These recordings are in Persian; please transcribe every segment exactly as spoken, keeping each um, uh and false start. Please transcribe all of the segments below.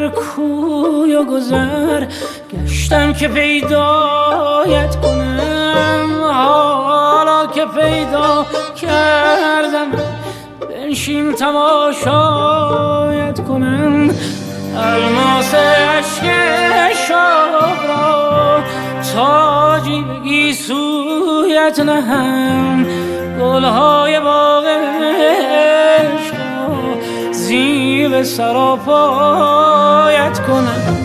در کوی و گذر گشتم که پیدایت کنم، حالا که پیدا کردم بنشین تماشایت کنم. الماس عشق شاه را تاجی بگی سویت نهم، گلهای باغ عشق را زیب سراپایت کنم.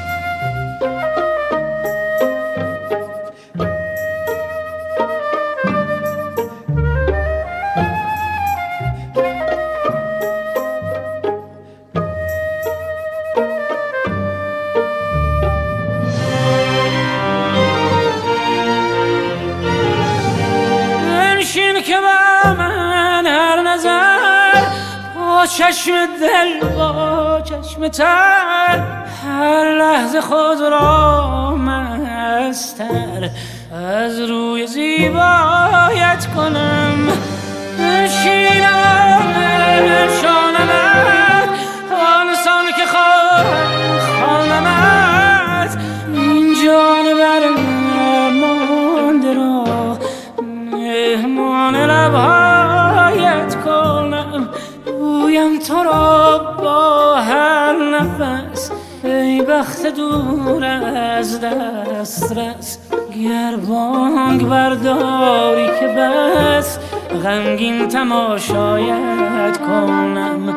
که با من هر نظر با چشم دل با چشم تر هر لحظه خود را مستر از روی زیبایت کنم. بنشینم شانمت آنسان که خوانمت این جان بر مانده را مهمان لبهایت کنم. گویم تو را با هر نفس ای بخت دور از دسترس، گر بانگ برداری که بس غمگین تماشایت کنم.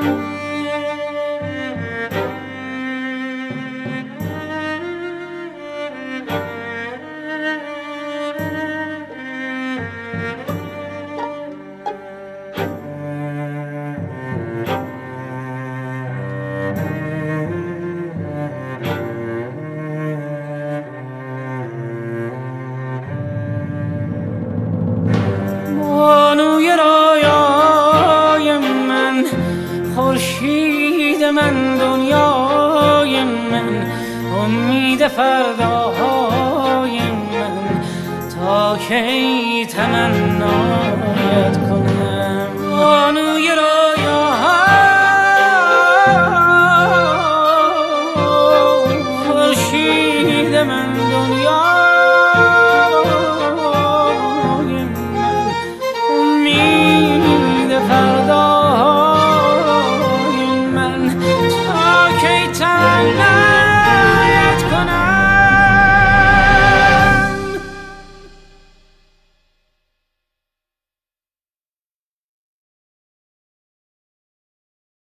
بانوی رویای من، خورشید من، دنیای من، امید فرداهای من، تا کی تمنایت